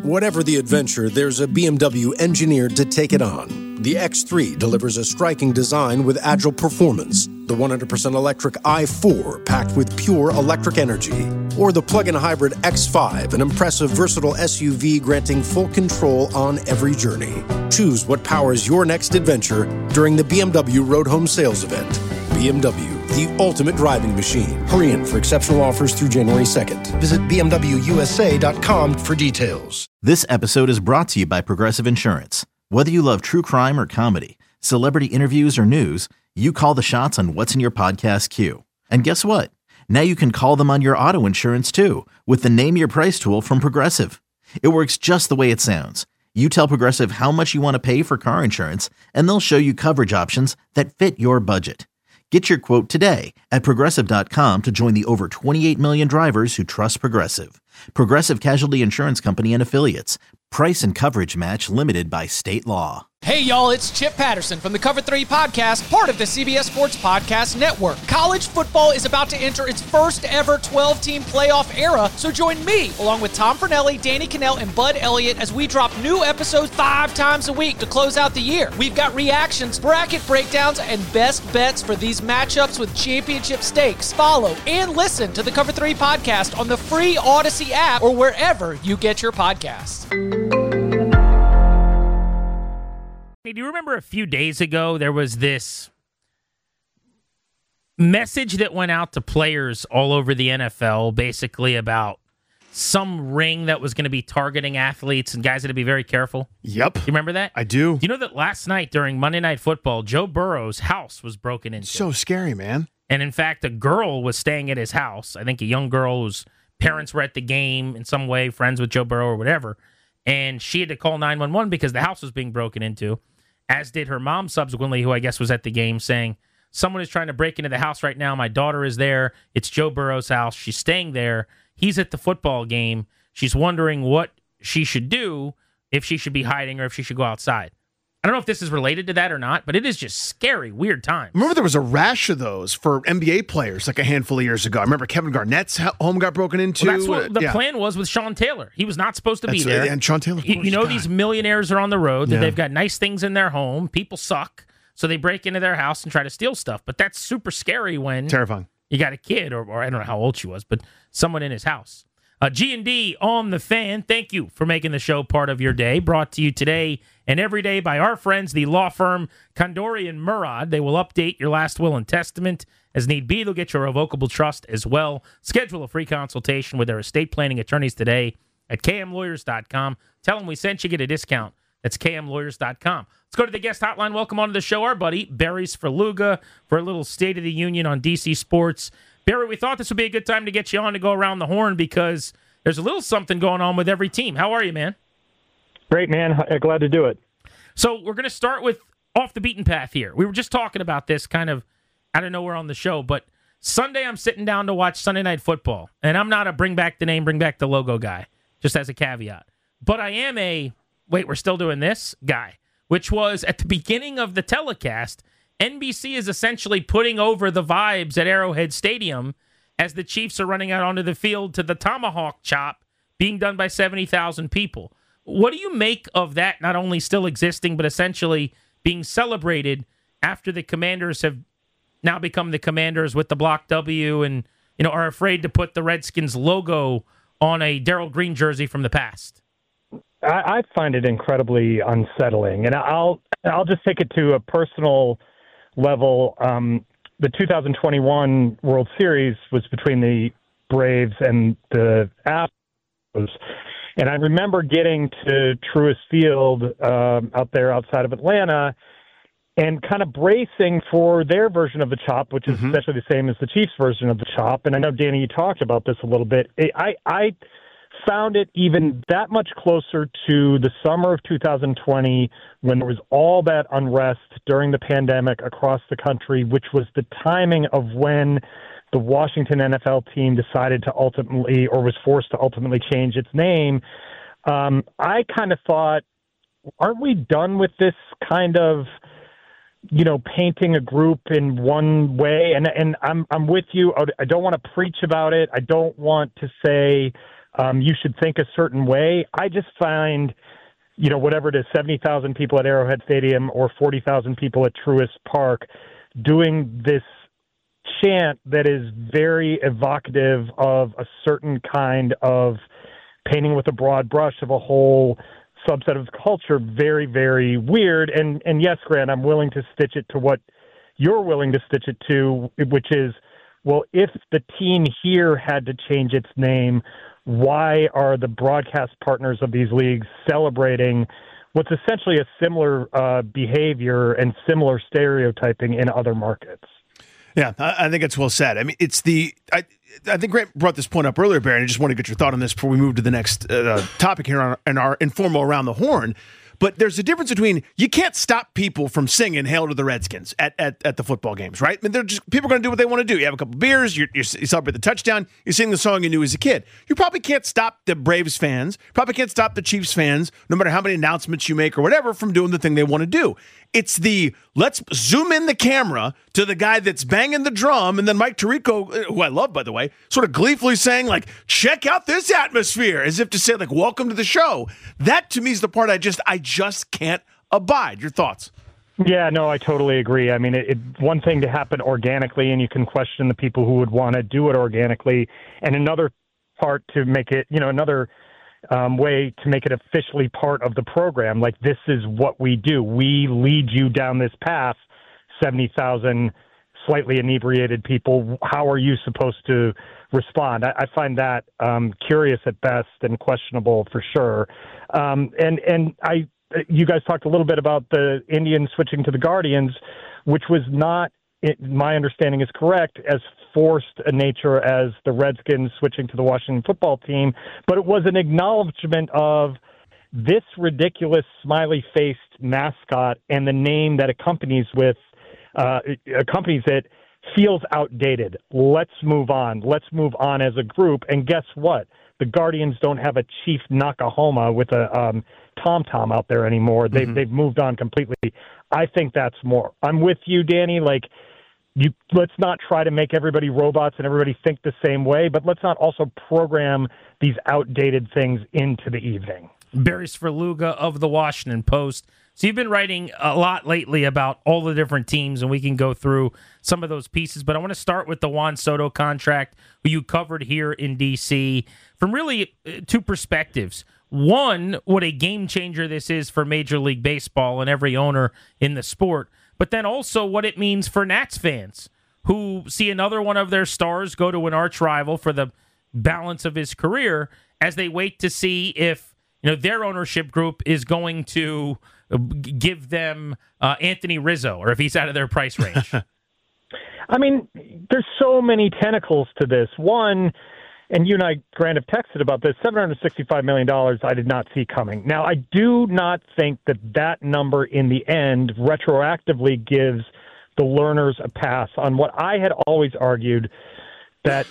Whatever the adventure, there's a BMW engineered to take it on. The X3 delivers a striking design with agile performance. The 100% electric i4 packed with pure electric energy. Or the plug-in hybrid X5, an impressive, versatile SUV granting full control on every journey. Choose what powers your next adventure during the BMW Road Home Sales Event. BMW, the ultimate driving machine. Hurry in for exceptional offers through January 2nd. Visit BMWUSA.com for details. This episode is brought to you by Progressive Insurance. Whether you love true crime or comedy, celebrity interviews or news, you call the shots on what's in your podcast queue. And guess what? Now you can call them on your auto insurance too with the Name Your Price tool from Progressive. It works just the way it sounds. You tell Progressive how much you want to pay for car insurance, and they'll show you coverage options that fit your budget. Get your quote today at Progressive.com to join the over 28 million drivers who trust Progressive. Progressive Casualty Insurance Company and Affiliates. Price and coverage match limited by state law. Hey, y'all, it's Chip Patterson from the Cover 3 Podcast, part of the CBS Sports Podcast Network. College football is about to enter its first ever 12-team playoff era, so join me, along with Tom Fornelli, Danny Cannell, and Bud Elliott, as we drop new episodes 5 times a week to close out the year. We've got reactions, bracket breakdowns, and best bets for these matchups with championship stakes. Follow and listen to the Cover 3 Podcast on the free Odyssey app or wherever you get your podcasts. Hey, do you remember a few days ago there was this message that went out to players all over the NFL basically about some ring that was going to be targeting athletes and guys had to be very careful? Yep. You remember that? I do. You know that last night during Monday Night Football, Joe Burrow's house was broken into? So scary, man. And in fact, a girl was staying at his house. I think a young girl whose parents were at the game in some way, friends with Joe Burrow or whatever. And she had to call 911 because the house was being broken into. As did her mom subsequently, who I guess was at the game, saying, someone is trying to break into the house right now. My daughter is there. It's Joe Burrow's house. She's staying there. He's at the football game. She's wondering what she should do, if she should be hiding or if she should go outside. I don't know if this is related to that or not, but it is just scary, weird times. Remember there was a rash of those for NBA players like a handful of years ago. I remember Kevin Garnett's home got broken into. Well, that's what the plan was with Sean Taylor. He was not supposed to be there. And Sean Taylor, of course, you know, God. these millionaires are on the road. That they've got nice things in their home. People suck, so they break into their house and try to steal stuff. But that's super scary when Terrifying. You got a kid, or I don't know how old she was, but someone in his house. G&D on the Fan, thank you for making the show part of your day. Brought to you today and every day by our friends, the law firm Condori and Murad. They will update your last will and testament. As need be, they'll get your revocable trust as well. Schedule a free consultation with their estate planning attorneys today at kmlawyers.com. Tell them we sent you, get a discount. That's kmlawyers.com. Let's go to the guest hotline. Welcome onto the show, our buddy, Barry Svrluga, for a little State of the Union on DC Sports. Barry, we thought this would be a good time to get you on to go around the horn because there's a little something going on with every team. How are you, man? Great, man. Glad to do it. So we're going to start with off the beaten path here. We were just talking about this kind of out of nowhere on the show, but Sunday I'm sitting down to watch Sunday Night Football, and I'm not a bring back the name, bring back the logo guy, just as a caveat. But I am a, wait, we're still doing this guy, which was at the beginning of the telecast, NBC is essentially putting over the vibes at Arrowhead Stadium as the Chiefs are running out onto the field to the tomahawk chop being done by 70,000 people. What do you make of that not only still existing, but essentially being celebrated after the Commanders have now become the Commanders with the block W and, you know, are afraid to put the Redskins logo on a Darryl Green jersey from the past? I find it incredibly unsettling, and I'll just take it to a personal level. The 2021 World Series was between the Braves and the Astros, and I remember getting to Truist Field out there outside of Atlanta and kind of bracing for their version of the chop, which is essentially the same as the Chiefs' version of the chop. And I know, Danny, you talked about this a little bit. I found it even that much closer to the summer of 2020 when there was all that unrest during the pandemic across the country, which was the timing of when the Washington NFL team decided to ultimately, or was forced to ultimately change its name. I kind of thought, aren't we done with this kind of, you know, painting a group in one way? And I'm with you. I don't want to preach about it. I don't want to say, you should think a certain way. I just find, whatever it is, 70,000 people at Arrowhead Stadium or 40,000 people at Truist Park doing this chant that is very evocative of a certain kind of painting with a broad brush of a whole subset of culture, very, very weird. And yes, Grant, I'm willing to stitch it to what you're willing to stitch it to, which is, well, if the team here had to change its name, why are the broadcast partners of these leagues celebrating what's essentially a similar behavior and similar stereotyping in other markets? Yeah, I think it's well said. I mean, I think Grant brought this point up earlier, Barry, and I just want to get your thought on this before we move to the next topic here in our informal Around the Horn. But there's a difference between, you can't stop people from singing "Hail to the Redskins" at the football games, right? I mean, people are going to do what they want to do. You have a couple beers, you celebrate the touchdown, you sing the song you knew as a kid. You probably can't stop the Braves fans, probably can't stop the Chiefs fans, no matter how many announcements you make or whatever, from doing the thing they want to do. It's let's zoom in the camera to the guy that's banging the drum, and then Mike Tirico, who I love, by the way, sort of gleefully saying, like, check out this atmosphere, as if to say, like, welcome to the show. That, to me, is the part I just can't abide. Your thoughts? Yeah, no, I totally agree. I mean, one thing to happen organically, and you can question the people who would want to do it organically, and another part to make it, another way to make it officially part of the program. Like, this is what we do. We lead you down this path, 70,000 slightly inebriated people. How are you supposed to respond? I find that curious at best and questionable for sure. You guys talked a little bit about the Indians switching to the Guardians, which was not, my understanding is correct, as forced a nature as the Redskins switching to the Washington football team, but it was an acknowledgement of this ridiculous smiley-faced mascot and the name that accompanies it feels outdated. Let's move on. Let's move on as a group. And guess what? The Guardians don't have a Chief Nakahoma with a tom-tom out there anymore. They've moved on completely. I think that's more. I'm with you, Danny. Let's not try to make everybody robots and everybody think the same way, but let's not also program these outdated things into the evening. Barry Svrluga of the Washington Post. So you've been writing a lot lately about all the different teams, and we can go through some of those pieces. But I want to start with the Juan Soto contract, who you covered here in D.C., from really two perspectives. One, what a game changer this is for Major League Baseball and every owner in the sport. But then also what it means for Nats fans who see another one of their stars go to an arch rival for the balance of his career as they wait to see if their ownership group is going to give them Anthony Rizzo or if he's out of their price range. I mean, there's so many tentacles to this. One, and you and I, Grant, have texted about this, $765 million I did not see coming. Now, I do not think that number in the end retroactively gives the learners a pass on what I had always argued, that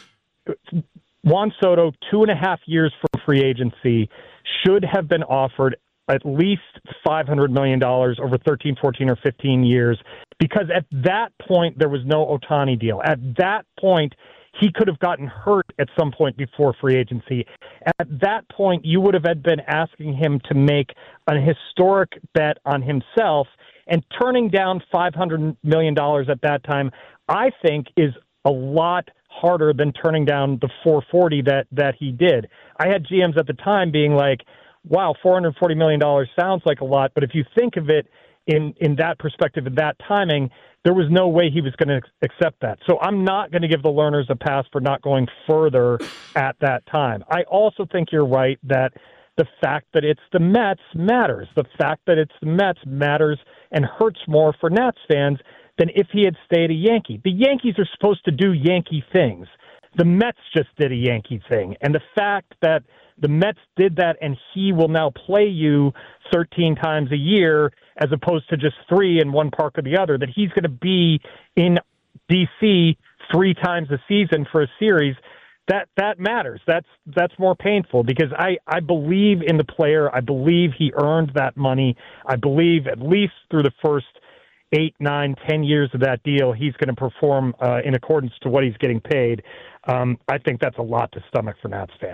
Juan Soto, 2.5 years from free agency, should have been offered at least $500 million over 13, 14, or 15 years, because at that point, there was no Ohtani deal. At that point, he could have gotten hurt at some point before free agency. At that point, you would have been asking him to make a historic bet on himself, and turning down $500 million at that time, I think, is a lot harder than turning down the $440 that he did. I had GMs at the time being like, wow, $440 million sounds like a lot, but if you think of it in that perspective, in that timing, there was no way he was going to accept that. So I'm not going to give the learners a pass for not going further at that time. I also think you're right that the fact that it's the Mets matters. The fact that it's the Mets matters and hurts more for Nats fans than if he had stayed a Yankee. The Yankees are supposed to do Yankee things. The Mets just did a Yankee thing. And the fact that the Mets did that and he will now play you 13 times a year as opposed to just 3 in one park or the other, that he's going to be in D.C. 3 times a season for a series, that matters. That's more painful because I believe in the player. I believe he earned that money. I believe at least through the first 8, 9, 10 years of that deal, he's going to perform in accordance to what he's getting paid. I think that's a lot to stomach for Nats fans.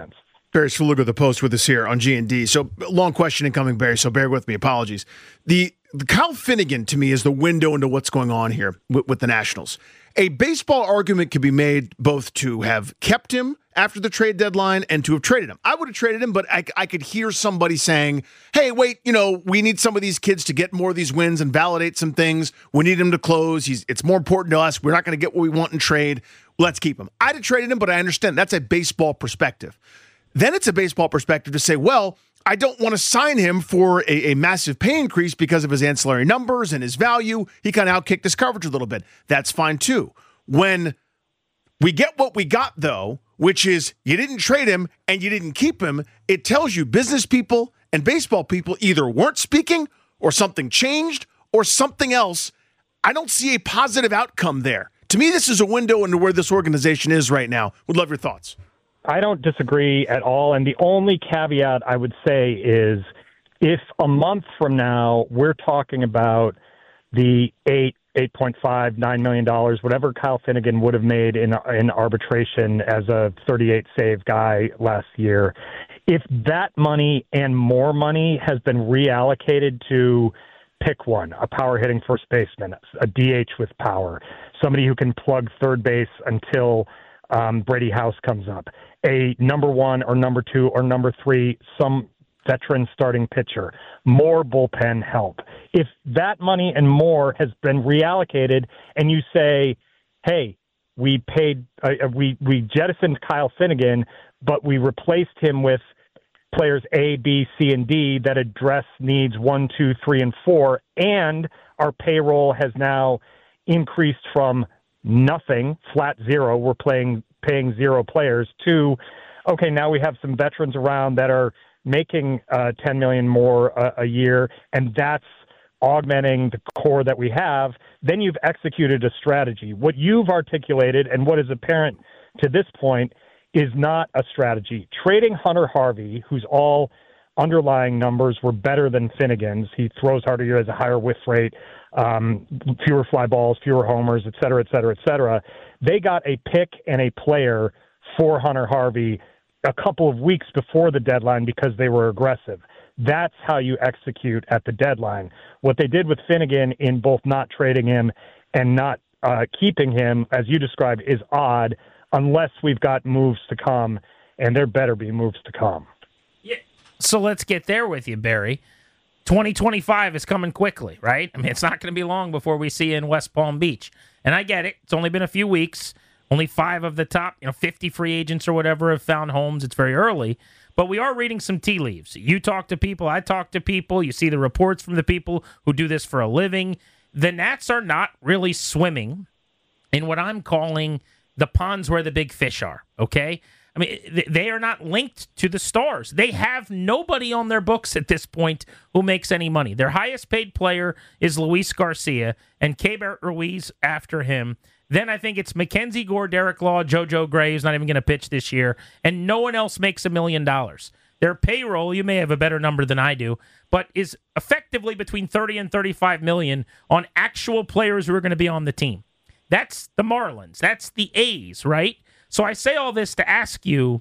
Barry Svrluga, The Post, with us here on G&D. So, long question incoming, Barry, so bear with me. Apologies. The Kyle Finnegan, to me, is the window into what's going on here with the Nationals. A baseball argument could be made both to have kept him after the trade deadline and to have traded him. I would have traded him, but I could hear somebody saying, hey, wait, we need some of these kids to get more of these wins and validate some things. We need him to close. It's more important to us. We're not going to get what we want in trade. Let's keep him. I'd have traded him, but I understand that's a baseball perspective. Then it's a baseball perspective to say, well, I don't want to sign him for a massive pay increase because of his ancillary numbers and his value. He kind of outkicked his coverage a little bit. That's fine too. When we get what we got, though, which is you didn't trade him and you didn't keep him, it tells you business people and baseball people either weren't speaking or something changed or something else. I don't see a positive outcome there. To me, this is a window into where this organization is right now. Would love your thoughts. I don't disagree at all. And the only caveat I would say is if a month from now we're talking about the $8.5, $9 million, whatever Kyle Finnegan would have made in arbitration as a 38 save guy last year, if that money and more money has been reallocated to pick one, a power hitting first baseman, a DH with power, somebody who can plug third base until Brady House comes up, a number one or number two or number three, some veteran starting pitcher, more bullpen help. If that money and more has been reallocated and you say, hey, we jettisoned Kyle Finnegan, but we replaced him with players A, B, C, and D that address needs 1, 2, 3, and 4, and our payroll has now increased from nothing, flat zero, we're paying zero players, to, okay, now we have some veterans around that are making $10 million more a year, and that's augmenting the core that we have, then you've executed a strategy. What you've articulated and what is apparent to this point is not a strategy. Trading Hunter Harvey, whose all underlying numbers were better than Finnegan's, he throws harder, he has a higher whiff rate, fewer fly balls, fewer homers, et cetera, et cetera, et cetera. They got a pick and a player for Hunter Harvey a couple of weeks before the deadline because they were aggressive. That's how you execute at the deadline. What they did with Finnegan in both not trading him and not keeping him, as you described, is odd unless we've got moves to come, and there better be moves to come. Yeah. So let's get there with you, Barry. 2025 is coming quickly, right? I mean, it's not going to be long before we see you in West Palm Beach. And I get it. It's only been a few weeks. Only 5 of the top, 50 free agents or whatever have found homes. It's very early. But we are reading some tea leaves. You talk to people. I talk to people. You see the reports from the people who do this for a living. The Nats are not really swimming in what I'm calling the ponds where the big fish are, okay? I mean, they are not linked to the stars. They have nobody on their books at this point who makes any money. Their highest paid player is Luis Garcia, and Keibert Ruiz after him. Then I think it's Mackenzie Gore, Derek Law, JoJo Gray, who's not even going to pitch this year, and no one else makes $1 million. Their payroll, you may have a better number than I do, but is effectively between 30 and 35 million on actual players who are going to be on the team. That's the Marlins. That's the A's, right? So I say all this to ask you,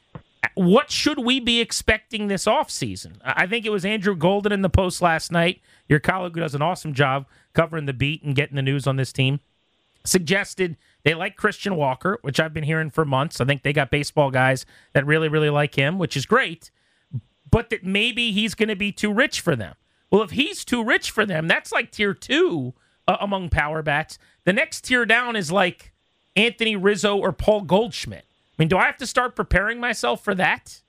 what should we be expecting this offseason? I think it was Andrew Golden in the Post last night, your colleague who does an awesome job covering the beat and getting the news on this team, suggested they like Christian Walker, which I've been hearing for months. I think they got baseball guys that really, really like him, which is great, but that maybe he's going to be too rich for them. Well, if he's too rich for them, that's like tier 2 among power bats. The next tier down is like Anthony Rizzo or Paul Goldschmidt. I mean, do I have to start preparing myself for that?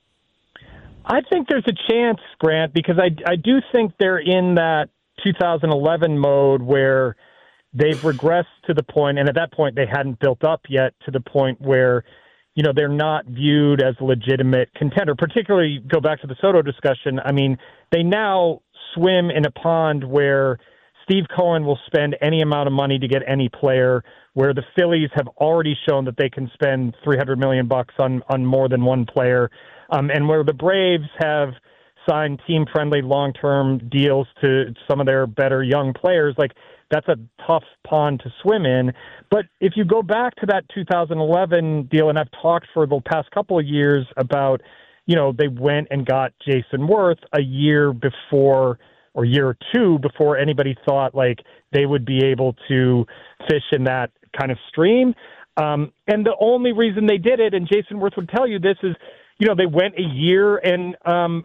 I think there's a chance, Grant, because I do think they're in that 2011 mode where they've regressed to the point, and at that point they hadn't built up yet to the point where, they're not viewed as a legitimate contender. Particularly, go back to the Soto discussion, I mean, they now swim in a pond where Steve Cohen will spend any amount of money to get any player, where the Phillies have already shown that they can spend $300 million on more than one player, and where the Braves have signed team-friendly long-term deals to some of their better young players. Like, that's a tough pond to swim in. But if you go back to that 2011 deal, and I've talked for the past couple of years about they went and got Jason Worth a year before or year or two before anybody thought like they would be able to fish in that kind of stream. And the only reason they did it, and Jason Worth would tell you this, is, they went a year and,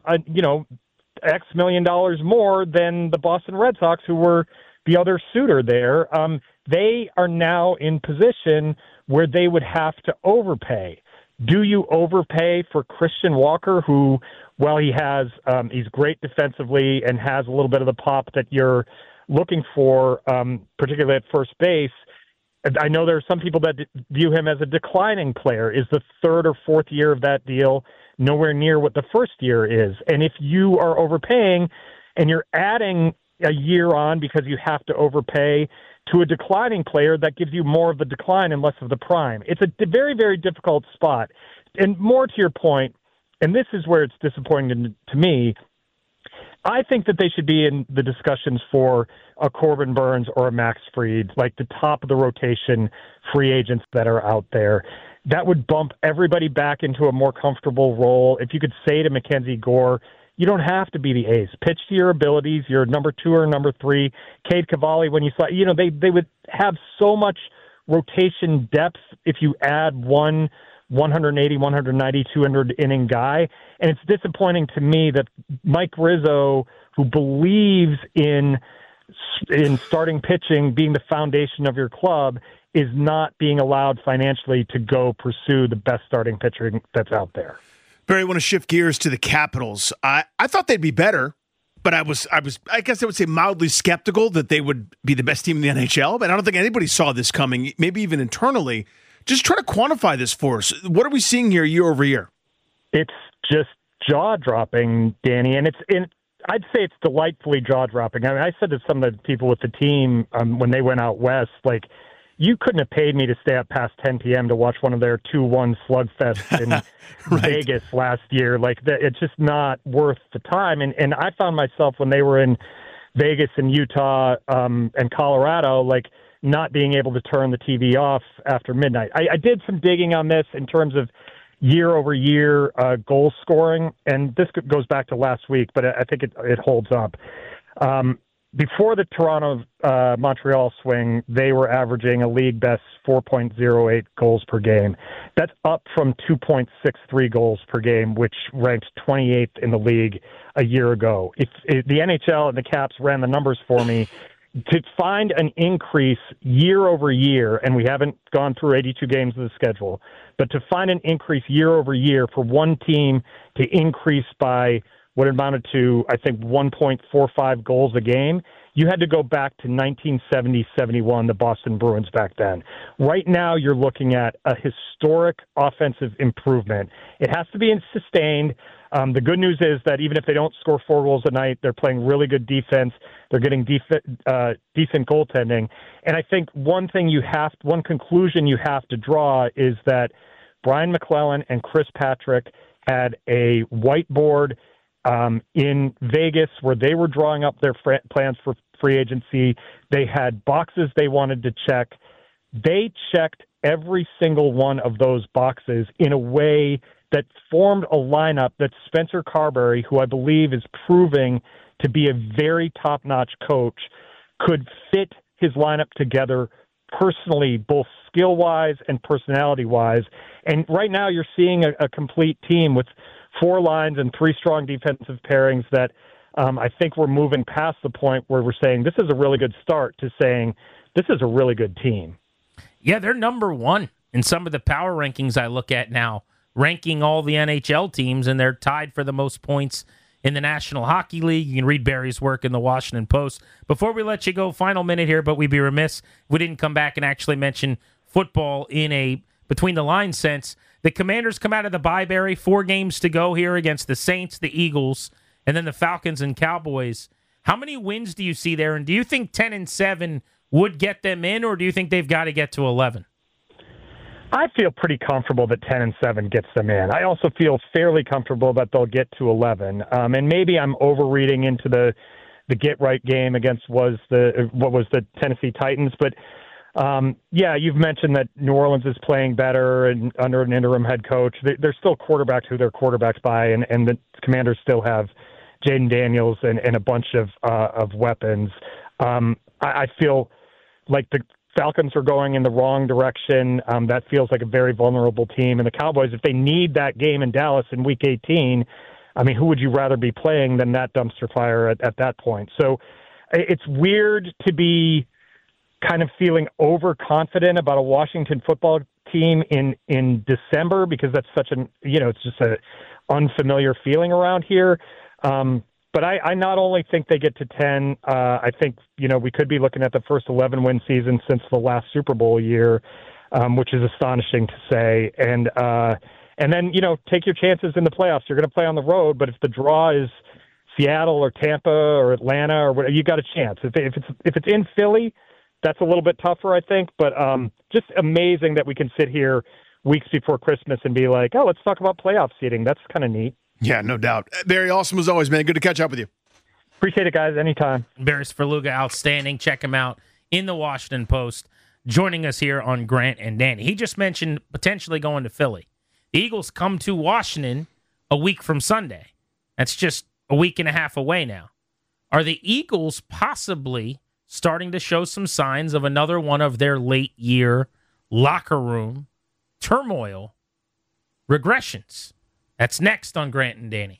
X million dollars more than the Boston Red Sox, who were the other suitor there. They are now in position where they would have to overpay. Do you overpay for Christian Walker, who, while he's great defensively and has a little bit of the pop that you're looking for, particularly at first base? I know there are some people that view him as a declining player. Is the third or fourth year of that deal nowhere near what the first year is? And if you are overpaying and you're adding a year on because you have to overpay to a declining player, that gives you more of the decline and less of the prime. It's a very, very difficult spot. And more to your point, and this is where it's disappointing to me, I think that they should be in the discussions for a Corbin Burns or a Max Fried, like the top of the rotation free agents that are out there. That would bump everybody back into a more comfortable role. If you could say to Mackenzie Gore, you don't have to be the ace. Pitch to your abilities. You're number 2 or number 3. Cade Cavalli, when you saw, they would have so much rotation depth if you add one 180, 190, 200 inning guy. And it's disappointing to me that Mike Rizzo, who believes in starting pitching being the foundation of your club, is not being allowed financially to go pursue the best starting pitcher that's out there. Barry, I want to shift gears to the Capitals. I thought they'd be better, but I guess I would say mildly skeptical that they would be the best team in the NHL. But I don't think anybody saw this coming, maybe even internally. Just try to quantify this for us. What are we seeing here year over year? It's just jaw-dropping, Danny, and I'd say it's delightfully jaw-dropping. I mean, I said to some of the people with the team when they went out west, like, you couldn't have paid me to stay up past 10 p.m. to watch one of their 2-1 slugfests in right. Vegas last year. Like, it's just not worth the time. And I found myself when they were in Vegas and Utah and Colorado, like, not being able to turn the TV off after midnight. I did some digging on this in terms of year-over-year goal scoring, and this goes back to last week, but I think it holds up. Before the Toronto-Montreal swing, they were averaging a league-best 4.08 goals per game. That's up from 2.63 goals per game, which ranked 28th in the league a year ago. If the NHL and the Caps ran the numbers for me, to find an increase year over year, and we haven't gone through 82 games of the schedule, but to find an increase year over year for one team to increase by what amounted to, I think, 1.45 goals a game, you had to go back to 1970-71, the Boston Bruins back then. Right now, you're looking at a historic offensive improvement. It has to be sustained. The good news is that even if they don't score 4 goals a night, they're playing really good defense. They're getting decent goaltending. And I think one conclusion you have to draw is that Brian McClellan and Chris Patrick had a whiteboard in Vegas where they were drawing up their plans for free agency. They had boxes they wanted to check. They checked every single one of those boxes in a way that formed a lineup that Spencer Carberry, who I believe is proving to be a very top-notch coach, could fit his lineup together personally, both skill-wise and personality-wise. And right now you're seeing a complete team with 4 lines and 3 strong defensive pairings that I think we're moving past the point where we're saying this is a really good start to saying this is a really good team. Yeah, they're number 1 in some of the power rankings I look at now, ranking all the NHL teams, and they're tied for the most points in the National Hockey League. You can read Barry's work in the Washington Post. Before we let you go, final minute here, but we'd be remiss if we didn't come back and actually mention football in a between-the-lines sense. The Commanders come out of the bye, Barry, 4 games to go here against the Saints, the Eagles, and then the Falcons and Cowboys. How many wins do you see there, and do you think 10-7 would get them in, or do you think they've got to get to 11? I feel pretty comfortable that 10-7 gets them in. I also feel fairly comfortable that they'll get to 11. And maybe I'm overreading into the get right game against what was the Tennessee Titans, but Yeah, you've mentioned that New Orleans is playing better and under an interim head coach. They're still quarterbacks who they're quarterbacks by, and the Commanders still have Jaden Daniels and a bunch of weapons. I feel like the Falcons are going in the wrong direction. That feels like a very vulnerable team. And the Cowboys, if they need that game in Dallas in Week 18, I mean, who would you rather be playing than that dumpster fire at that point? So it's weird to be kind of feeling overconfident about a Washington football team in December, because that's such it's just an unfamiliar feeling around here. But I not only think they get to 10, I think, we could be looking at the first 11-win season since the last Super Bowl year, which is astonishing to say. And then, take your chances in the playoffs. You're going to play on the road, but if the draw is Seattle or Tampa or Atlanta or whatever, you got a chance. If it's in Philly, that's a little bit tougher, I think. But just amazing that we can sit here weeks before Christmas and be like, oh, let's talk about playoff seeding. That's kind of neat. Yeah, no doubt. Barry, awesome as always, man. Good to catch up with you. Appreciate it, guys. Anytime. Barry Svrluga, outstanding. Check him out in the Washington Post, joining us here on Grant and Danny. He just mentioned potentially going to Philly. The Eagles come to Washington a week from Sunday. That's just a week and a half away now. Are the Eagles possibly starting to show some signs of another one of their late-year locker room turmoil regressions? That's next on Grant and Danny.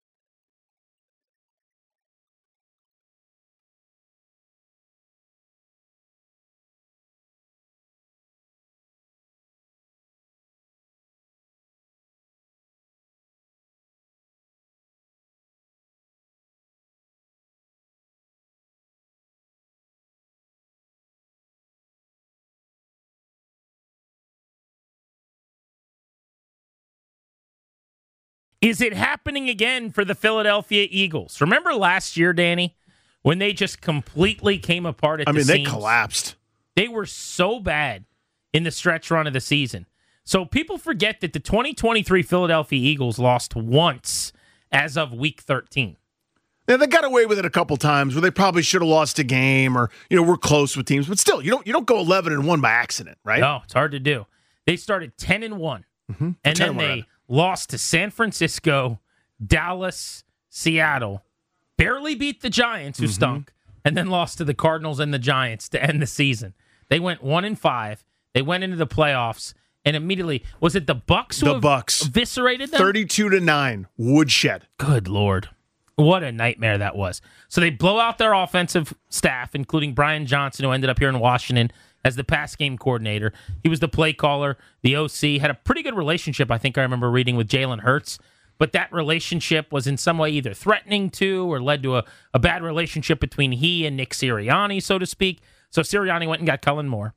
Is it happening again for the Philadelphia Eagles? Remember last year, Danny, when they just completely came apart at the seams? They collapsed. They were so bad in the stretch run of the season. So people forget that the 2023 Philadelphia Eagles lost once as of Week 13. Yeah, they got away with it a couple times where they probably should have lost a game or, we're close with teams. But still, you don't go 11-1 by accident, right? No, it's hard to do. They started 10-1. Mm-hmm. And then they lost to San Francisco, Dallas, Seattle, barely beat the Giants, who stunk, and then lost to the Cardinals and the Giants to end the season. They went 1-5. They went into the playoffs, and immediately, was it the Bucks who eviscerated them? 32-9, woodshed. Good Lord. What a nightmare that was. So they blow out their offensive staff, including Brian Johnson, who ended up here in Washington as the pass game coordinator. He was the play caller, the OC, had a pretty good relationship, I think I remember reading, with Jalen Hurts. But that relationship was in some way either threatening to or led to a bad relationship between he and Nick Sirianni, so to speak. So Sirianni went and got Kellen Moore.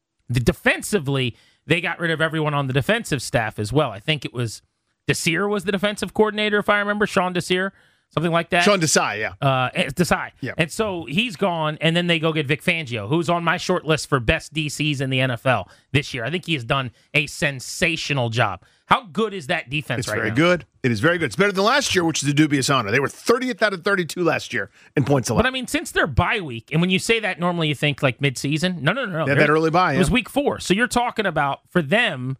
Defensively, they got rid of everyone on the defensive staff as well. I think it was Desir was the defensive coordinator, if I remember, Sean Desir. Something like that. Sean Desai, yeah. Desai. Yeah. And so he's gone, and then they go get Vic Fangio, who's on my short list for best DCs in the NFL this year. I think he has done a sensational job. How good is that defense right now? It's very good. It is very good. It's better than last year, which is a dubious honor. They were 30th out of 32 last year in points allowed. But, I mean, since they're bye week, and when you say that, normally you think like midseason. No. They had that early bye, It was week 4. So you're talking about, for them,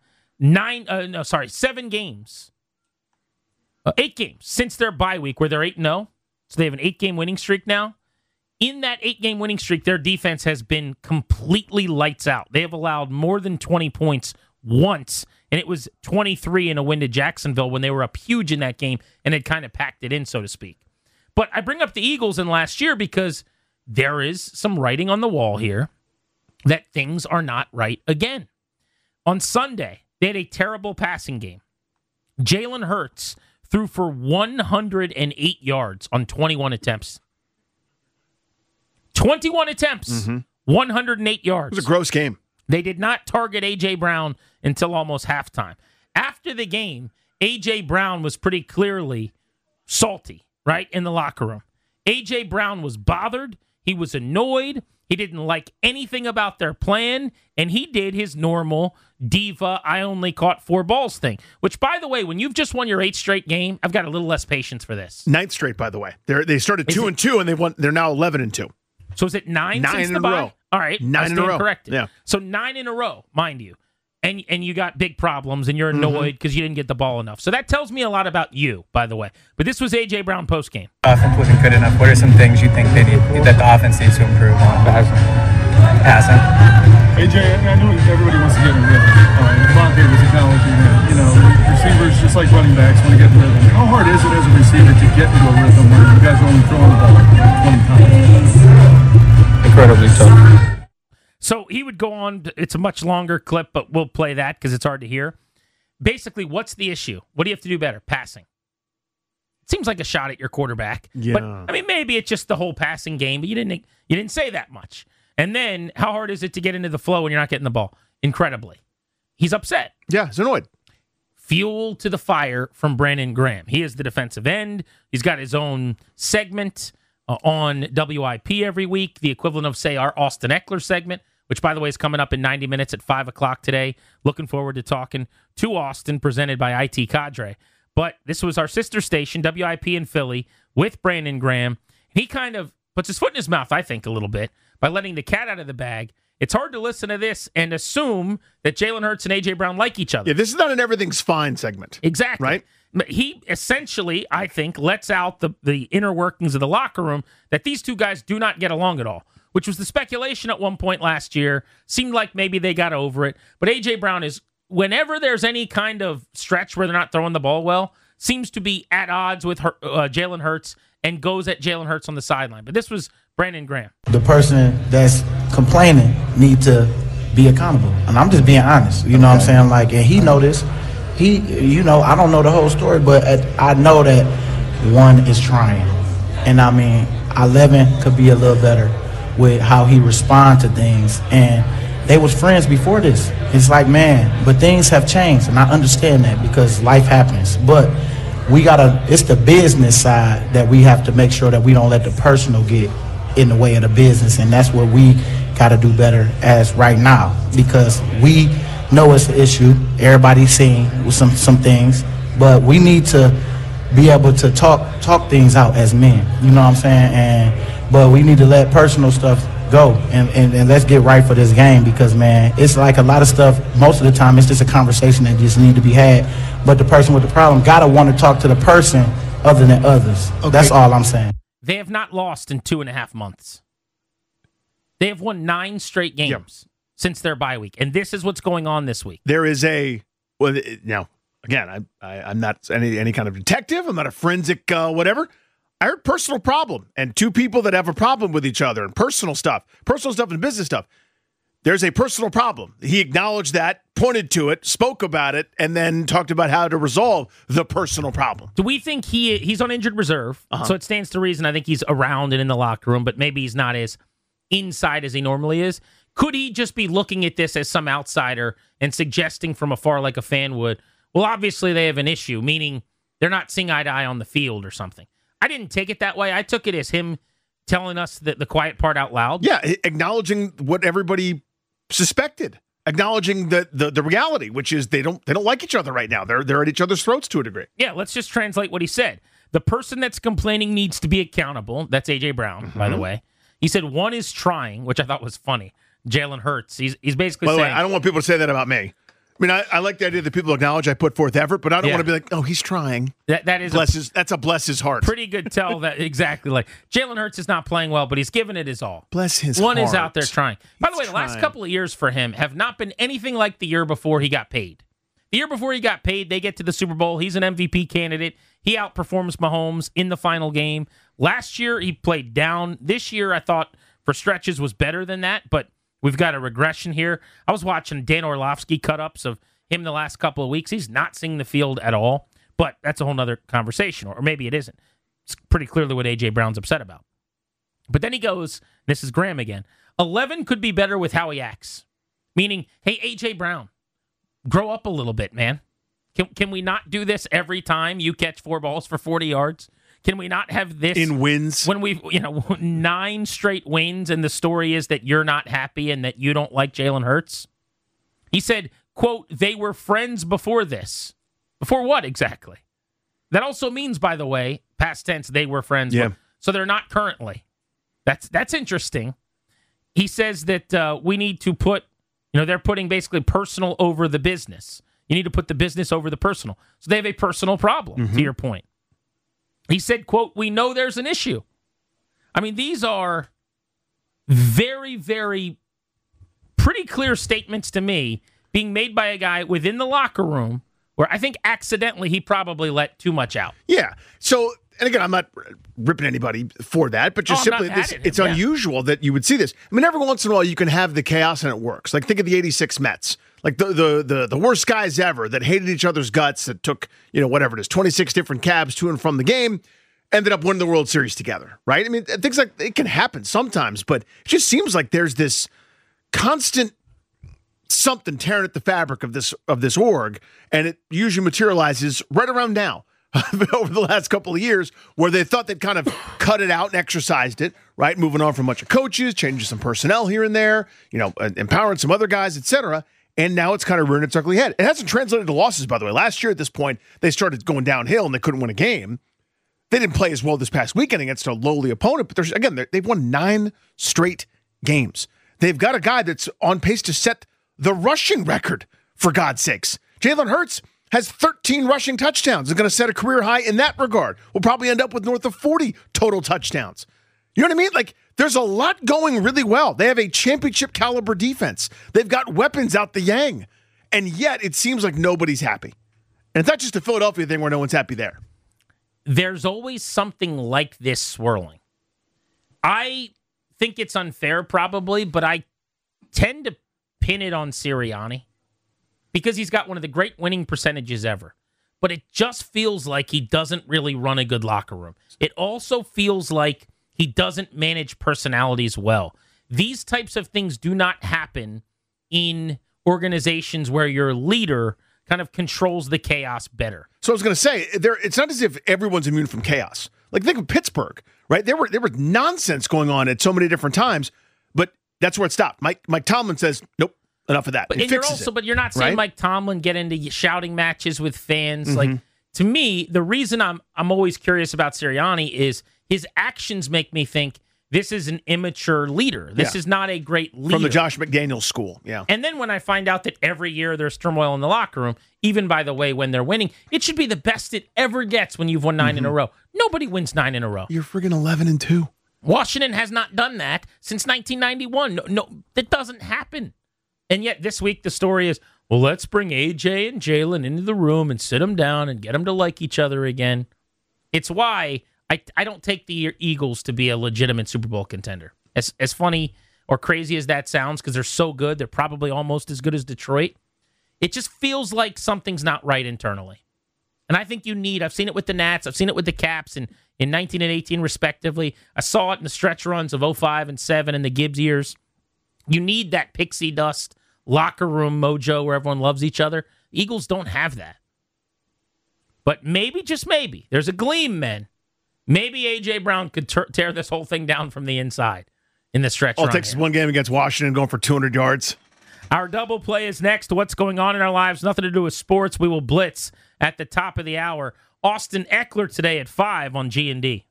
7 games. 8 games since their bye week where they're 8-0. So they have an 8-game winning streak now. In that 8-game winning streak, their defense has been completely lights out. They have allowed more than 20 points once, and it was 23 in a win to Jacksonville when they were up huge in that game and had kind of packed it in, so to speak. But I bring up the Eagles in last year because there is some writing on the wall here that things are not right again. On Sunday, they had a terrible passing game. Jalen Hurts threw for 108 yards on 21 attempts. 21 attempts, 108 yards. It was a gross game. They did not target A.J. Brown until almost halftime. After the game, A.J. Brown was pretty clearly salty, right, in the locker room. A.J. Brown was bothered. He was annoyed. He didn't like anything about their plan, and he did his normal diva, I only caught 4 balls thing, which, by the way, when you've just won your 8th straight game, I've got a little less patience for this. 9th straight, by the way. They started 2-2, and they're now 11-2. So is it 9 since in the a bye? row. All right. 9 in a row. Corrected. Yeah. So 9 in a row, mind you. And you got big problems, and you're annoyed because you didn't get the ball enough. So that tells me a lot about you, by the way. But this was A.J. Brown postgame. Offense wasn't good enough. What are some things you think that the offense needs to improve on? Passing. AJ, I know everybody wants to get in rhythm. Devontae was acknowledging that, receivers, just like running backs, want to get in rhythm. How hard is it as a receiver to get into a rhythm where you guys are only throwing the ball 20 times? Incredibly tough. So he would go on. It's a much longer clip, but we'll play that because it's hard to hear. Basically, what's the issue? What do you have to do better? Passing. It seems like a shot at your quarterback. Yeah. But, I mean, maybe it's just the whole passing game, but you didn't say that much. And then, how hard is it to get into the flow when you're not getting the ball? Incredibly. He's upset. Yeah, he's annoyed. Fuel to the fire from Brandon Graham. He is the defensive end. He's got his own segment on WIP every week, the equivalent of, say, our Austin Eckler segment, which, by the way, is coming up in 90 minutes at 5 o'clock today. Looking forward to talking to Austin, presented by IT Cadre. But this was our sister station, WIP in Philly, with Brandon Graham. He kind of puts his foot in his mouth, I think, a little bit, by letting the cat out of the bag. It's hard to listen to this and assume that Jalen Hurts and A.J. Brown like each other. Yeah, this is not an everything's fine segment. Exactly. Right? He essentially, I think, lets out the inner workings of the locker room that these two guys do not get along at all, which was the speculation at one point last year. Seemed like maybe they got over it. But A.J. Brown is, whenever there's any kind of stretch where they're not throwing the ball well, seems to be at odds with Jalen Hurts and goes at Jalen Hurts on the sideline. But this was Brandon Graham. The person that's complaining need to be accountable. And I'm just being honest. You know what I'm saying? Like, and he noticed. I don't know the whole story, but I know that one is trying. And I mean, 11 could be a little better with how he responds to things. And they was friends before this. It's like, man, but things have changed. And I understand that because life happens. But it's the business side that we have to make sure that we don't let the personal get in the way of the business. And that's what we got to do better as right now, because we know it's an issue. Everybody's seeing with some things, but we need to be able to talk things out as men. You know what I'm saying? But we need to let personal stuff go and let's get right for this game, because, man, it's like a lot of stuff, most of the time it's just a conversation that just need to be had, but the person with the problem got to want to talk to the person other than others. Okay. That's all I'm saying. They have not lost in 2.5 months. They have won 9 straight games since their bye week, and this is what's going on this week. There is now, again, I'm not any kind of detective. I'm not a forensic whatever. I heard personal problem, and two people that have a problem with each other, and personal stuff and business stuff. There's a personal problem. He acknowledged that, pointed to it, spoke about it, and then talked about how to resolve the personal problem. Do we think he's on injured reserve? So it stands to reason I think he's around and in the locker room, but maybe he's not as inside as he normally is. Could he just be looking at this as some outsider and suggesting from afar like a fan would, well, obviously they have an issue, meaning they're not seeing eye to eye on the field or something? I didn't take it that way. I took it as him telling us the quiet part out loud. Yeah, acknowledging what everybody suspected, acknowledging the reality, which is they don't like each other right now. They're at each other's throats to a degree. Yeah, let's just translate what he said. The person that's complaining needs to be accountable. That's A.J. Brown, by the way. He said one is trying, which I thought was funny. Jalen Hurts. He's basically saying, by the way, I don't want people to say that about me. I mean, I like the idea that people acknowledge I put forth effort, but I don't want to be like, oh, he's trying. That's a bless his heart. Pretty good tell that exactly. Like Jalen Hurts is not playing well, but he's giving it his all. Bless his One heart. is out there trying. By the way, the last couple of years for him have not been anything like the year before he got paid. The year before he got paid, they get to the Super Bowl. He's an MVP candidate. He outperforms Mahomes in the final game. Last year, he played down. This year, I thought for stretches was better than that, but we've got a regression here. I was watching Dan Orlovsky cut-ups of him the last couple of weeks. He's not seeing the field at all, but that's a whole nother conversation, or maybe it isn't. It's pretty clearly what A.J. Brown's upset about. But then he goes, this is Graham again, 11 could be better with how he acts. Meaning, hey, A.J. Brown, grow up a little bit, man. Can we not do this every time you catch 4 balls for 40 yards? Can we not have this in wins when we've 9 straight wins and the story is that you're not happy and that you don't like Jalen Hurts? He said, quote, they were friends before this. Before what exactly? That also means, by the way, past tense, they were friends. Yeah. So they're not currently. That's interesting. he says that we need to put, they're putting basically personal over the business. You need to put the business over the personal. So they have a personal problem, to your point. He said, quote, "We know there's an issue." I mean, these are very, very pretty clear statements to me being made by a guy within the locker room where I think accidentally he probably let too much out. Yeah. So, and again, I'm not ripping anybody for that, but just simply it's unusual that you would see this. I mean, every once in a while you can have the chaos and it works. Like think of the 86 Mets. Like the worst guys ever that hated each other's guts, that took, whatever it is, 26 different cabs to and from the game, ended up winning the World Series together, right? I mean, things like it can happen sometimes, but it just seems like there's this constant something tearing at the fabric of this org, and it usually materializes right around now over the last couple of years where they thought they'd kind of cut it out and exercised it, right? Moving on from a bunch of coaches, changing some personnel here and there, empowering some other guys, etc. And now it's kind of rearing its ugly head. It hasn't translated to losses, by the way. Last year at this point, they started going downhill and they couldn't win a game. They didn't play as well this past weekend against a lowly opponent, but they've won 9 straight games. They've got a guy that's on pace to set the rushing record, for God's sakes. Jalen Hurts has 13 rushing touchdowns. Is going to set a career high in that regard. We'll probably end up with north of 40 total touchdowns. You know what I mean? Like, there's a lot going really well. They have a championship caliber defense. They've got weapons out the yang. And yet, it seems like nobody's happy. And it's not just a Philadelphia thing where no one's happy there. There's always something like this swirling. I think it's unfair, probably, but I tend to pin it on Sirianni because he's got one of the great winning percentages ever. But it just feels like he doesn't really run a good locker room. It also feels like he doesn't manage personalities well. These types of things do not happen in organizations where your leader kind of controls the chaos better. So I was going to say, it's not as if everyone's immune from chaos. Like think of Pittsburgh, right? There was nonsense going on at so many different times, but that's where it stopped. Mike Tomlin says, nope, enough of that. But you're not saying, right? Mike Tomlin get into shouting matches with fans. Mm-hmm. Like to me, the reason I'm always curious about Sirianni is his actions make me think this is an immature leader. This is not a great leader. From the Josh McDaniels school, yeah. And then when I find out that every year there's turmoil in the locker room, even, by the way, when they're winning, it should be the best it ever gets when you've won 9 in a row. Nobody wins 9 in a row. You're friggin' 11-2. Washington has not done that since 1991. No, that doesn't happen. And yet this week the story is, well, let's bring AJ and Jalen into the room and sit them down and get them to like each other again. It's why I don't take the Eagles to be a legitimate Super Bowl contender. As funny or crazy as that sounds, because they're so good, they're probably almost as good as Detroit. It just feels like something's not right internally. And I think I've seen it with the Nats, I've seen it with the Caps in 19 and 18 respectively. I saw it in the stretch runs of 05 and 7 and the Gibbs years. You need that pixie dust locker room mojo where everyone loves each other. The Eagles don't have that. But maybe, just maybe, there's a gleam, men. Maybe A.J. Brown could tear this whole thing down from the inside in the stretch run. All it takes is one game against Washington going for 200 yards. Our double play is next. What's going on in our lives? Nothing to do with sports. We will blitz at the top of the hour. Austin Eckler today at 5 on G&D.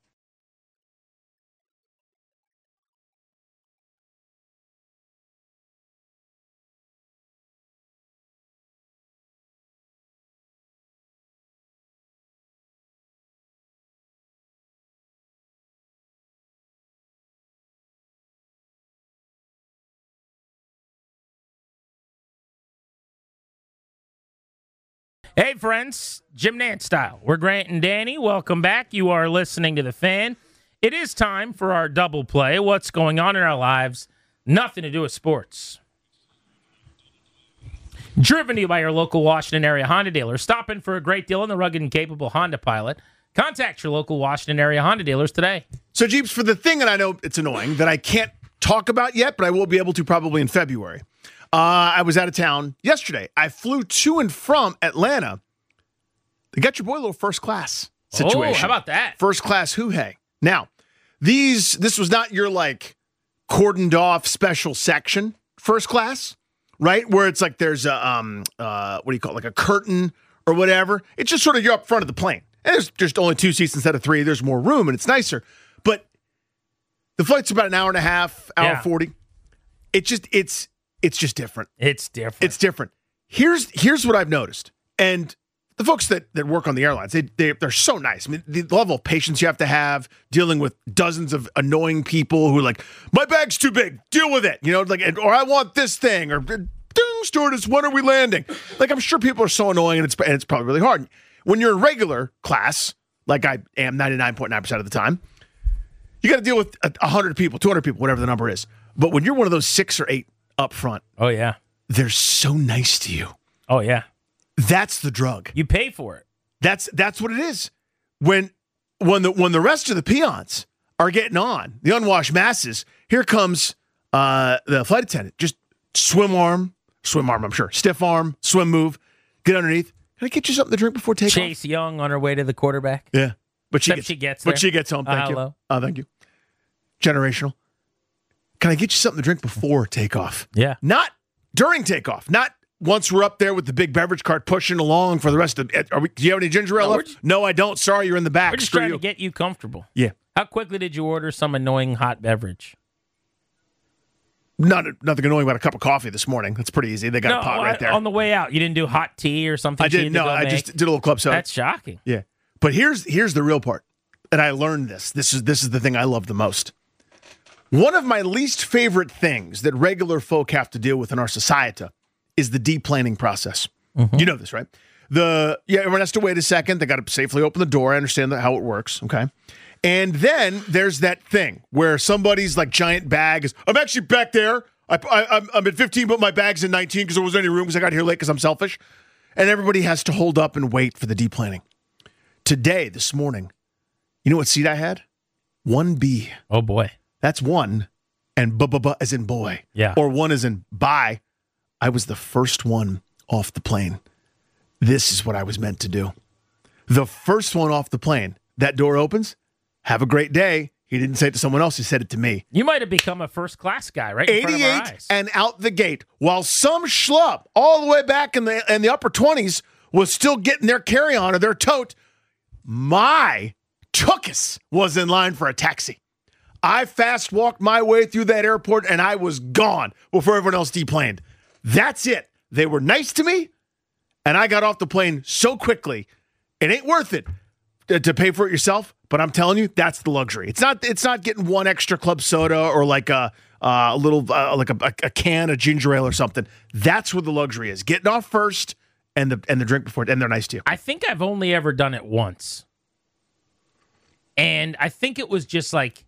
Hey, friends, Jim Nantz style. We're Grant and Danny. Welcome back. You are listening to The Fan. It is time for our double play. What's going on in our lives? Nothing to do with sports. Driven to you by your local Washington area Honda dealer. Stopping for a great deal on the rugged and capable Honda Pilot. Contact your local Washington area Honda dealers today. So, Jeeps, for the thing that I know it's annoying that I can't talk about yet, but I will be able to probably in February. I was out of town yesterday. I flew to and from Atlanta. They got your boy a little first class situation. Oh, how about that? First class hoo-hey. Now, this was not your like cordoned off special section first class, right? Where it's like there's a what do you call it, like a curtain or whatever. It's just sort of you're up front of the plane. And there's just only 2 seats instead of 3. There's more room and it's nicer. But the flight's about an hour and a half, hour 40. it's just different. It's different. It's different. Here's what I've noticed, and the folks that work on the airlines, they're so nice. I mean, the level of patience you have to have dealing with dozens of annoying people who are like, my bag's too big, deal with it. Or I want this thing, or ding, stewardess, when are we landing? Like, I'm sure people are so annoying, and it's probably really hard. When you're in regular class, like I am 99.9% of the time, you got to deal with 100 people, 200 people, whatever the number is. But when you're one of those 6 or 8 up front, oh yeah, they're so nice to you. Oh yeah. That's the drug. You pay for it. That's what it is. When the rest of the peons are getting on, the unwashed masses, here comes the flight attendant. Just swim arm, I'm sure. Stiff arm, swim move, get underneath. Can I get you something to drink before takeoff? Chase Young on her way to the quarterback. Yeah. But she gets there. But she gets home. Thank you. Hello. Thank you. Generational. Can I get you something to drink before takeoff? Yeah. Not during takeoff. Not once we're up there with the big beverage cart pushing along for the rest of it. Do you have any ginger ale left? No, I don't. Sorry, you're in the back. We're just trying to get you comfortable. Yeah. How quickly did you order some annoying hot beverage? Nothing annoying about a cup of coffee this morning. That's pretty easy. They got a pot right there. On the way out, you didn't do hot tea or something? I didn't. No, I just did a little club soda. That's shocking. Yeah. But here's the real part. And I learned this. This is the thing I love the most. One of my least favorite things that regular folk have to deal with in our society is the deplaning process. Mm-hmm. You know this, right? Everyone has to wait a second. They got to safely open the door. I understand how it works, okay? And then there's that thing where somebody's like giant bag is, I'm actually back there. I'm at 15, but my bag's in 19 because there wasn't any room because I got here late because I'm selfish. And everybody has to hold up and wait for the deplaning. This morning, you know what seat I had? 1B. Oh, boy. That's one, and b as in boy. Yeah. Or one as in bye. I was the first one off the plane. This is what I was meant to do. The first one off the plane. That door opens. Have a great day. He didn't say it to someone else. He said it to me. You might have become a first-class guy, right? In front of our 88 eyes. and out the gate. While some schlub all the way back in the upper 20s was still getting their carry-on or their tote, my Tookus was in line for a taxi. I fast walked my way through that airport and I was gone before everyone else deplaned. That's it. They were nice to me and I got off the plane so quickly. It ain't worth it to pay for it yourself, but I'm telling you, that's the luxury. It's not getting one extra club soda or like a little like a can of ginger ale or something. That's where the luxury is. Getting off first and the drink before it, and they're nice to you. I think I've only ever done it once. And I think it was just like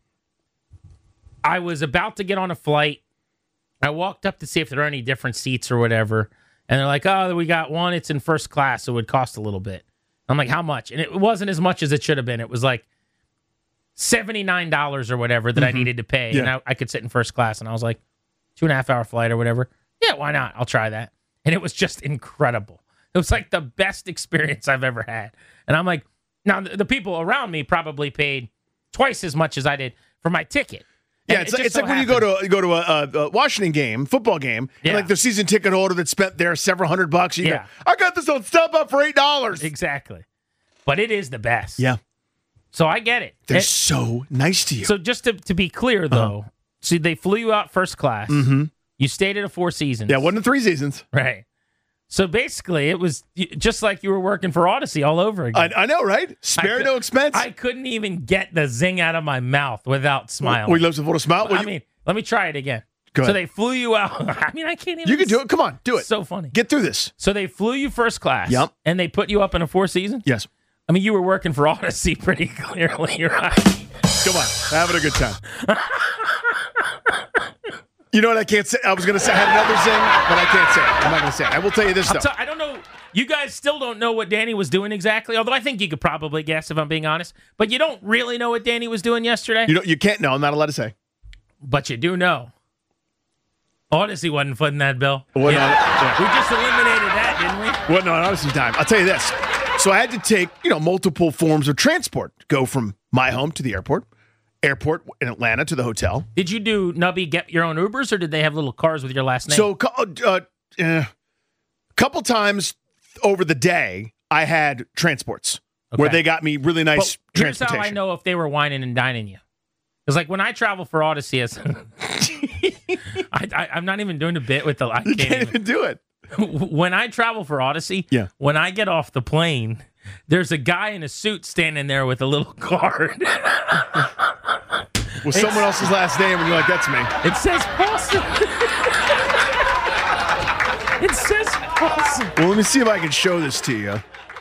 I was about to get on a flight. I walked up to see if there are any different seats or whatever. And they're like, oh, we got one. It's in first class, so it would cost a little bit. I'm like, how much? And it wasn't as much as it should have been. It was like $79 or whatever that I needed to pay. Yeah. And I could sit in first class. And I was like, 2.5 hour flight or whatever. Yeah, why not? I'll try that. And it was just incredible. It was like the best experience I've ever had. And I'm like, now the people around me probably paid twice as much as I did for my ticket. Yeah, it's like when you go to a Washington game, football game, and like the season ticket holder that spent there several $100. You go, I got this on StubHub for $8. Exactly. But it is the best. Yeah. So I get it. They're so nice to you. So just to be clear, though, see, they flew you out first class. Mm-hmm. You stayed at a Four Seasons. Yeah, wasn't 3 seasons. Right. So basically, it was just like you were working for Odyssey all over again. I know, right? Spare no expense. I couldn't even get the zing out of my mouth without smiling. We love to smile. I mean, let me try it again. Go ahead. So they flew you out. I mean, I can't even. You can do it. Come on, do it. So funny. Get through this. So they flew you first class. Yep. And they put you up in a Four Seasons? Yes. I mean, you were working for Odyssey pretty clearly, right? Come on. Having a good time. You know what I can't say? I was going to say I had another zing, but I can't say it. I'm not going to say it. I will tell you this, though. I don't know. You guys still don't know what Danny was doing exactly, although I think you could probably guess if I'm being honest. But you don't really know what Danny was doing yesterday? You can't know. I'm not allowed to say. But you do know. Odyssey wasn't footing that bill. We just eliminated that, didn't we? Wasn't on Odyssey time. I'll tell you this. So I had to take, multiple forms of transport. Go from my home to the airport in Atlanta to the hotel. Did you do Nubby get your own Ubers, or did they have little cars with your last name? So couple times over the day, I had transports where they got me really nice transportation. Here's how I know if they were whining and dining you. Because like when I travel for Odyssey, I'm not even doing a bit with the. I You can't even do it. When I travel for Odyssey, when I get off the plane, there's a guy in a suit standing there with a little card. With someone else's last name, and you're like, that's me. It says Paulson. It says Paulson. Well, let me see if I can show this to you.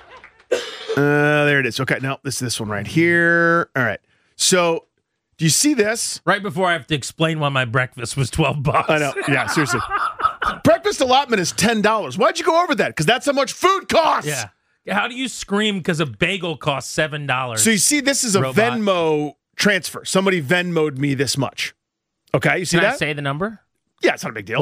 There it is. Okay, now this one right here. All right. So, do you see this? Right before I have to explain why my breakfast was $12. I know. Yeah, seriously. Breakfast allotment is $10. Why'd you go over that? Because that's how much food costs. Yeah. How do you scream because a bagel costs $7? So you see, this is a Venmo transfer. Somebody Venmo'd me this much. Okay, you see Can that? I say the number? Yeah, it's not a big deal.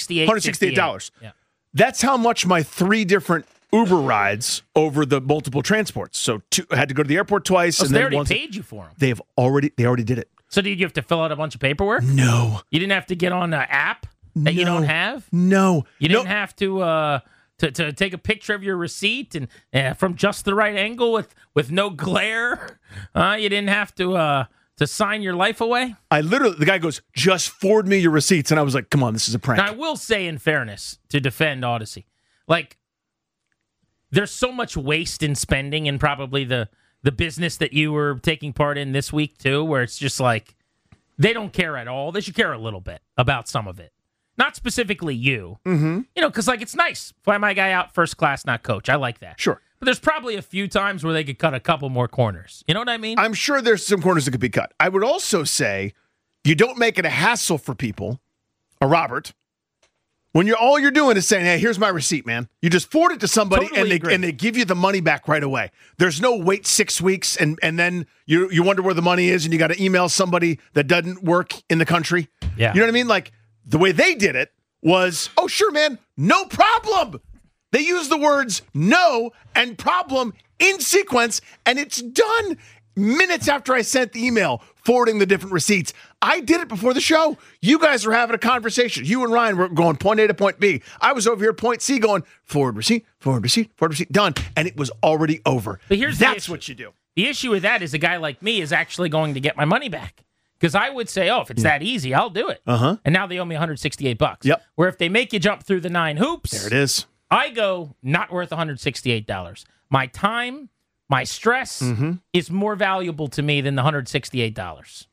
$168. Yeah. That's how much my 3 different Uber rides over the multiple transports. So I had to go to the airport twice. Oh, and so they then already paid you for them. They already did it. So did you have to fill out a bunch of paperwork? No. You didn't have to get on an app that you don't have? No. You didn't have to take a picture of your receipt and from just the right angle with no glare? You didn't have to sign your life away? The guy goes, just forward me your receipts. And I was like, come on, this is a prank. Now, I will say, in fairness, to defend Odyssey, like, there's so much waste in spending in probably the business that you were taking part in this week, too, where it's just like, they don't care at all. They should care a little bit about some of it. Not specifically you. Mm-hmm. You know, because, like, it's nice. Fly my guy out first class, not coach. I like that. Sure. But there's probably a few times where they could cut a couple more corners. You know what I mean? I'm sure there's some corners that could be cut. I would also say you don't make it a hassle for people, Robert, when all you're doing is saying, hey, here's my receipt, man. You just forward it to somebody Totally and they give you the money back right away. There's no wait 6 weeks and then you wonder where the money is and you got to email somebody that doesn't work in the country. Yeah. You know what I mean? Like, the way they did it was, oh, sure, man, no problem. They use the words no and problem in sequence, and it's done minutes after I sent the email forwarding the different receipts. I did it before the show. You guys were having a conversation. You and Ryan were going point A to point B. I was over here point C going forward receipt, done, and it was already over. But That's what you do. The issue with that is a guy like me is actually going to get my money back. Because I would say, if it's that easy, I'll do it. Uh-huh. And now they owe me $168. Yep. Where if they make you jump through the 9 hoops, There it is. I go, not worth $168. My time, my stress is more valuable to me than the $168.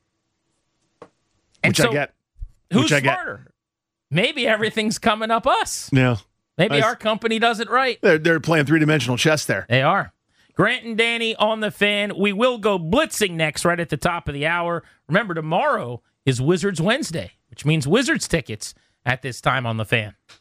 Which I get. Who's Which I get. smarter? Maybe everything's coming up us. Yeah. Maybe our company does it right. They're playing 3-dimensional chess there. They are. Grant and Danny on the Fan. We will go blitzing next right at the top of the hour. Remember, tomorrow is Wizards Wednesday, which means Wizards tickets at this time on the Fan.